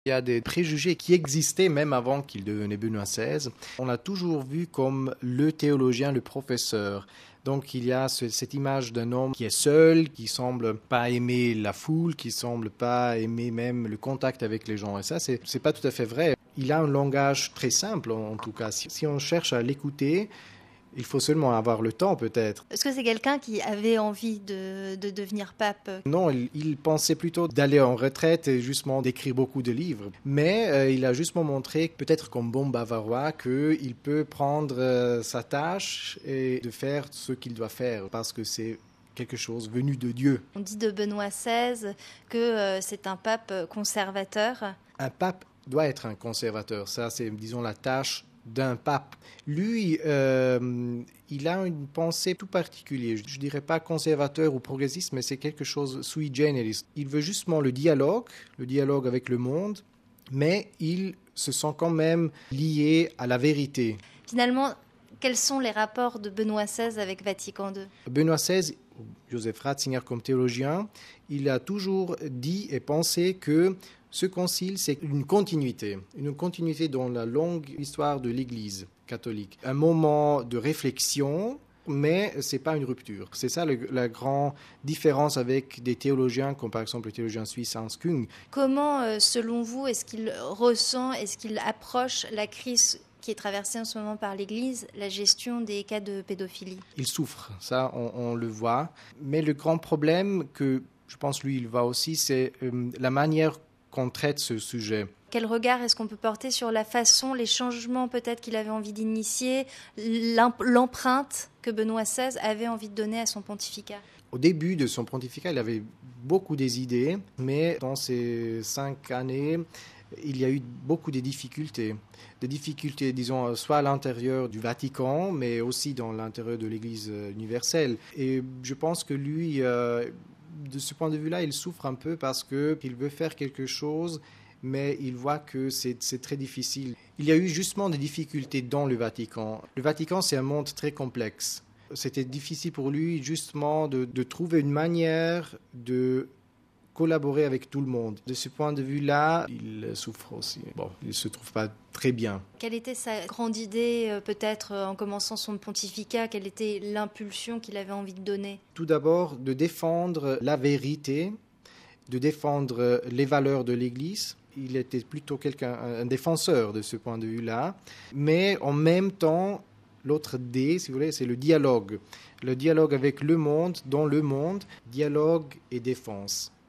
Il y a des préjugés qui existaient même avant qu'il devenait Benoît XVI. On l'a toujours vu comme le théologien, le professeur. Donc il y a cette image d'un homme qui est seul, qui semble pas aimer la foule, qui semble pas aimer même le contact avec les gens. Et ça, c'est pas tout à fait vrai. Il a un langage très simple, en tout cas. Si on cherche à l'écouter, il faut seulement avoir le temps, peut-être. Est-ce que c'est quelqu'un qui avait envie de devenir pape? Non, il pensait plutôt d'aller en retraite et justement d'écrire beaucoup de livres. Mais il a justement montré, peut-être comme bon bavarois, qu'il peut prendre sa tâche et de faire ce qu'il doit faire parce que c'est quelque chose venu de Dieu. On dit de Benoît XVI que c'est un pape conservateur. Un pape doit être un conservateur. Ça, c'est, disons, la tâche d'un pape. Lui, il a une pensée tout particulière. Je ne dirais pas conservateur ou progressiste, mais c'est quelque chose sui generis. Il veut justement le dialogue avec le monde, mais il se sent quand même lié à la vérité. Finalement, quels sont les rapports de Benoît XVI avec Vatican II? Benoît XVI, Joseph Ratzinger comme théologien, il a toujours dit et pensé que ce concile, c'est une continuité dans la longue histoire de l'Église catholique. Un moment de réflexion, mais ce n'est pas une rupture. C'est ça la grande différence avec des théologiens, comme par exemple le théologien suisse Hans Küng. Comment, selon vous, est-ce qu'il ressent, est-ce qu'il approche la crise qui est traversée en ce moment par l'Église, la gestion des cas de pédophilie? Il souffre, ça on le voit. Mais le grand problème que je pense lui il voit aussi, c'est la manière qu'on traite ce sujet. Quel regard est-ce qu'on peut porter sur la façon, les changements peut-être qu'il avait envie d'initier, l'empreinte que Benoît XVI avait envie de donner à son pontificat? Au début de son pontificat, il avait beaucoup des idées, mais dans ces 5 années, il y a eu beaucoup de difficultés. Des difficultés, disons, soit à l'intérieur du Vatican, mais aussi dans l'intérieur de l'Église universelle. Et je pense que lui, de ce point de vue-là, il souffre un peu parce qu'il veut faire quelque chose, mais il voit que c'est très difficile. Il y a eu justement des difficultés dans le Vatican. Le Vatican, c'est un monde très complexe. C'était difficile pour lui justement de trouver une manière de collaborer avec tout le monde. De ce point de vue-là, il souffre aussi. Bon, il ne se trouve pas très bien. Quelle était sa grande idée, peut-être en commençant son pontificat? Quelle était l'impulsion qu'il avait envie de donner? Tout d'abord, de défendre la vérité, de défendre les valeurs de l'Église. Il était plutôt un défenseur de ce point de vue-là. Mais en même temps, l'autre D, si vous voulez, c'est le dialogue. Le dialogue avec le monde, dans le monde, dialogue et défense.